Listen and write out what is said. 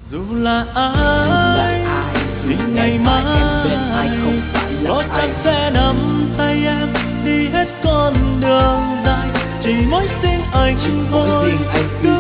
Dù là ai thì ngày mai có chắc sẽ nắm tay em đi hết con đường dài. Chỉ mỗi riêng anh thôi, cứ